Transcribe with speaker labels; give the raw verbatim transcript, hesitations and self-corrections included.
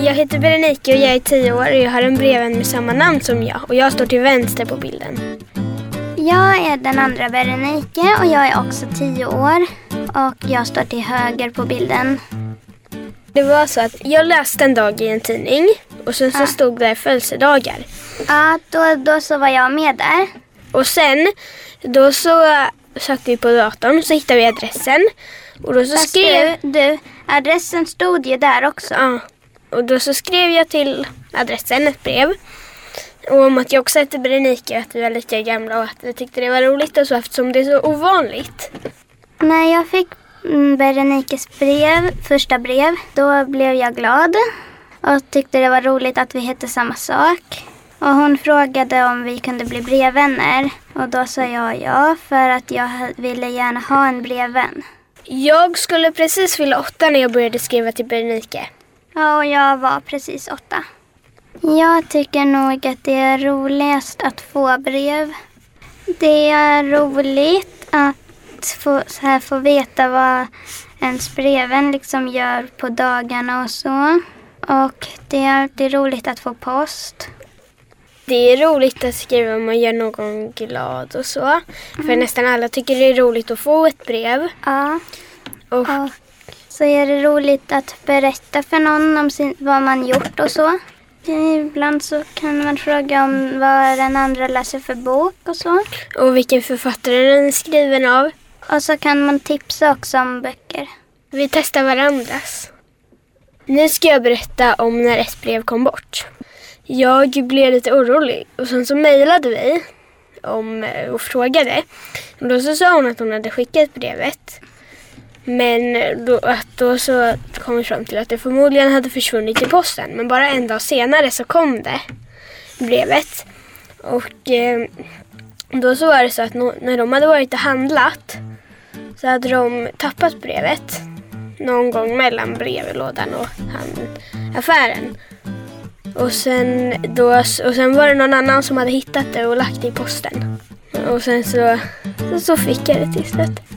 Speaker 1: Jag heter Berenike och jag är tio år och jag har en brevvän med samma namn som jag. Och jag står till vänster på bilden.
Speaker 2: Jag är den andra Berenike och jag är också tio år. Och jag står till höger på bilden.
Speaker 1: Det var så att jag läste en dag i en tidning och sen så ja. stod där födelsedagar.
Speaker 2: Ja, då, då så var jag med där.
Speaker 1: Och sen då så sökte vi på datorn och så hittade vi adressen. Och då så
Speaker 2: Fast
Speaker 1: skrev...
Speaker 2: Du, du, adressen stod ju där också.
Speaker 1: Ja, och då så skrev jag till adressen ett brev. Och om att jag också heter Berenike, att vi var lika gamla och att vi tyckte det var roligt och så eftersom det är så ovanligt.
Speaker 2: När jag fick Berenikes brev, första brev, då blev jag glad och tyckte det var roligt att vi hette samma sak. Och hon frågade om vi kunde bli brevvänner och då sa jag ja för att jag ville gärna ha en brevvän.
Speaker 1: Jag skulle precis fylla åtta när jag började skriva till Berenike.
Speaker 2: Ja, och jag var precis åtta. Jag tycker nog att det är roligast att få brev. Det är roligt att få, så här, få veta vad ens brevvän liksom gör på dagarna och så. Och det är alltid roligt att få post.
Speaker 1: Det är roligt att skriva om man gör någon glad och så. Mm. För nästan alla tycker det är roligt att få ett brev.
Speaker 2: Ja.
Speaker 1: Och,
Speaker 2: och så är det roligt att berätta för någon om sin, vad man gjort och så. Ibland så kan man fråga om vad den andra läser för bok och så.
Speaker 1: Och vilken författare den är skriven av.
Speaker 2: Och så kan man tipsa också om böcker.
Speaker 1: Vi testar varandras. Nu ska jag berätta om när ett brev kom bort. Jag blev lite orolig och sen så mejlade vi om och frågade. Och då så sa hon att hon hade skickat brevet. Men då, att då så kom vi fram till att det förmodligen hade försvunnit i posten. Men bara en dag senare så kom det brevet. Och eh, då så var det så att no, när de hade varit och handlat så hade de tappat brevet någon gång mellan brevlådan och hand, affären. Och sen, då, och sen var det någon annan som hade hittat det och lagt det i posten. Och sen så, så, så fick jag det till slut.